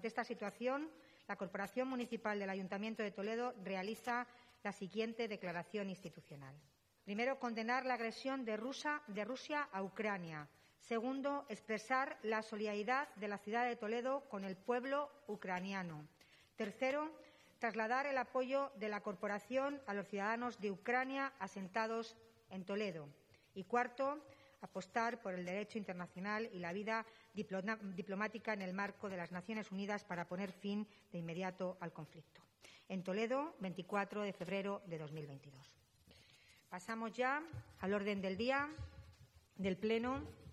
Ante esta situación, la Corporación Municipal del Ayuntamiento de Toledo realiza la siguiente declaración institucional. Primero, condenar la agresión de Rusia a Ucrania. Segundo, expresar la solidaridad de la ciudad de Toledo con el pueblo ucraniano. Tercero, trasladar el apoyo de la Corporación a los ciudadanos de Ucrania asentados en Toledo. Y cuarto, apostar por el derecho internacional y la vida diplomática en el marco de las Naciones Unidas para poner fin de inmediato al conflicto. En Toledo, 24 de febrero de 2022. Pasamos ya al orden del día del Pleno.